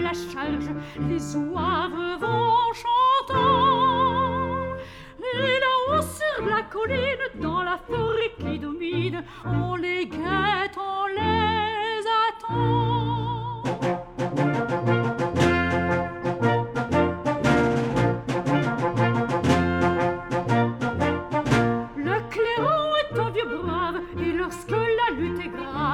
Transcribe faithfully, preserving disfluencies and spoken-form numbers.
la charge, les ouaves vont chantant. Et là-haut sur la colline, dans la forêt qui domine, on les guette, on les attend. Le clairon est un vieux brave, et lorsque la lutte est grave,